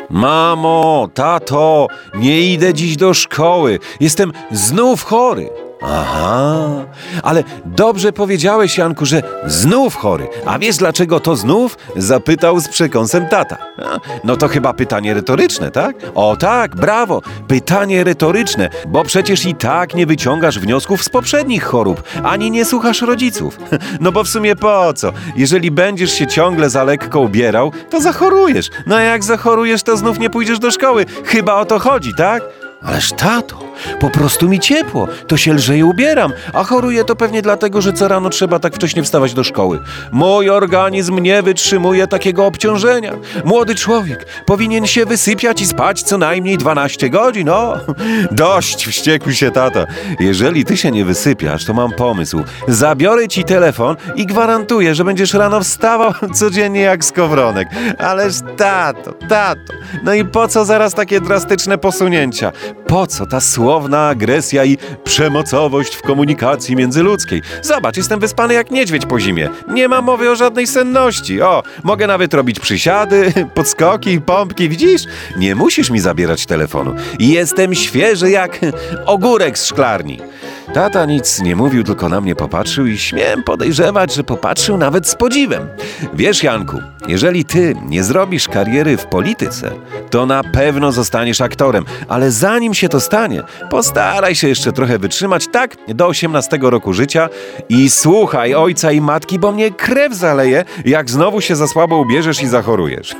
Mamo, tato, nie idę dziś do szkoły. Jestem znów chory. Aha, ale dobrze powiedziałeś, Janku, że znów chory. A wiesz, dlaczego to znów? Zapytał z przekąsem tata. No to chyba pytanie retoryczne, tak? O tak, brawo, pytanie retoryczne, bo przecież i tak nie wyciągasz wniosków z poprzednich chorób, ani nie słuchasz rodziców. No bo w sumie po co? Jeżeli będziesz się ciągle za lekko ubierał, to zachorujesz. No a jak zachorujesz, to znów nie pójdziesz do szkoły. Chyba o to chodzi, tak? Ależ tato, po prostu mi ciepło, to się lżej ubieram, a choruję to pewnie dlatego, że co rano trzeba tak wcześnie wstawać do szkoły. Mój organizm nie wytrzymuje takiego obciążenia. Młody człowiek powinien się wysypiać i spać co najmniej 12 godzin, no. Dość, wściekł się tata. Jeżeli ty się nie wysypiasz, to mam pomysł. Zabiorę ci telefon i gwarantuję, że będziesz rano wstawał codziennie jak skowronek. Ależ tato, no i po co zaraz takie drastyczne posunięcia? Po co ta słowna agresja i przemocowość w komunikacji międzyludzkiej? Zobacz, jestem wyspany jak niedźwiedź po zimie. Nie ma mowy o żadnej senności. O, mogę nawet robić przysiady, podskoki, pompki, widzisz? Nie musisz mi zabierać telefonu. Jestem świeży jak ogórek z szklarni. Tata nic nie mówił, tylko na mnie popatrzył i śmiem podejrzewać, że popatrzył nawet z podziwem. Wiesz, Janku, jeżeli ty nie zrobisz kariery w polityce, to na pewno zostaniesz aktorem, ale zanim się to stanie, postaraj się jeszcze trochę wytrzymać tak do 18 roku życia i słuchaj ojca i matki, bo mnie krew zaleje, jak znowu się za słabo ubierzesz i zachorujesz.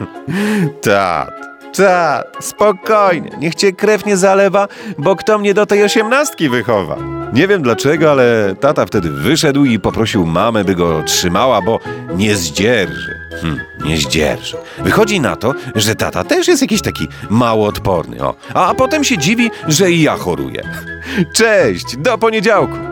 Spokojnie, niech cię krew nie zalewa, bo kto mnie do tej 18 wychowa? Nie wiem dlaczego, ale tata wtedy wyszedł i poprosił mamę, by go trzymała, bo nie zdzierży. Nie zdzierży. Wychodzi na to, że tata też jest jakiś taki mało odporny, a potem się dziwi, że i ja choruję. Cześć, do poniedziałku!